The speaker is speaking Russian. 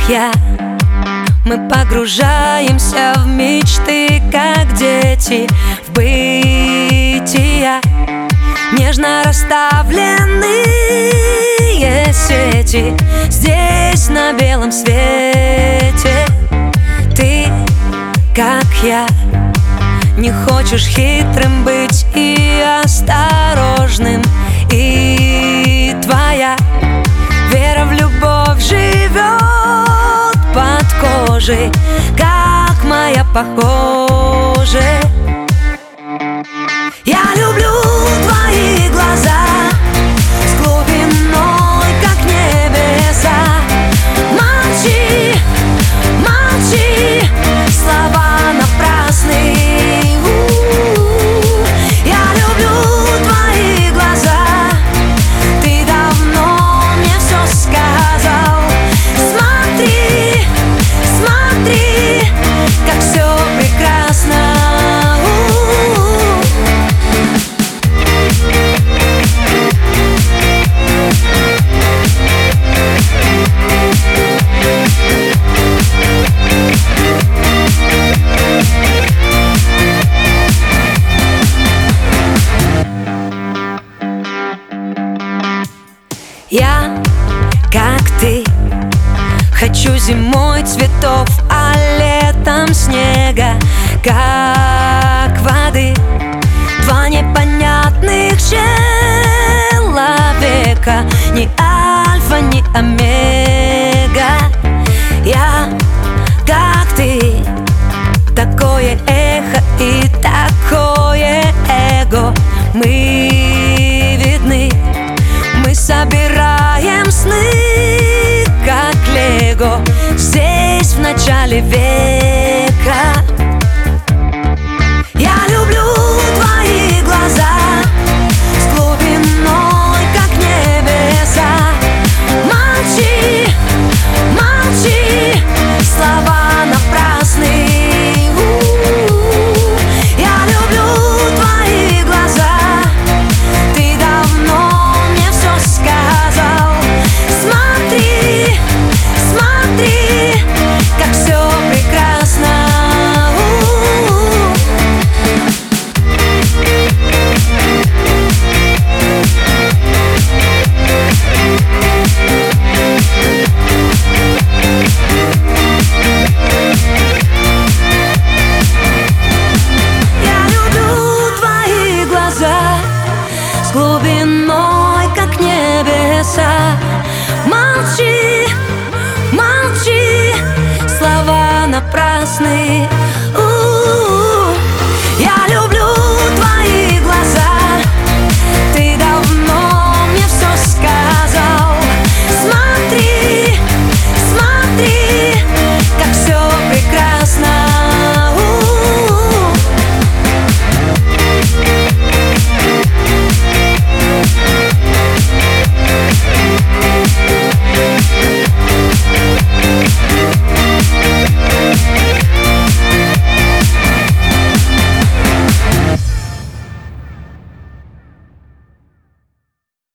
я. Мы погружаемся в мечты, как дети, в бытия. Нежно расставленные сети здесь на белом свете. Ты, как я, не хочешь хитрым быть и осторожным. И твоя вера в любовь живет под кожей, как моя похоже. Я люблю твои глаза с глубиной, как небеса. Молчи, молчи, слова напрасны. Я люблю твои глаза, ты давно мне все сказал. Смотри, смотри, как все прекрасно. Я, как ты, хочу зимой цветов, а летом снега, как воды. Два непонятных человека, ни альфа, ни омега. Я, как ты, такое эхо и такое эго. Мы видны, мы собираем сны, как лего, здесь в начале века. Я люблю твои глаза с глубиной, как небеса. Молчи, молчи, слова напрасны. Я люблю твои глаза, ты давно мне все сказал. Смотри, смотри, как все прекрасно. С глубиной, как небеса. Молчи, молчи, слова напрасны.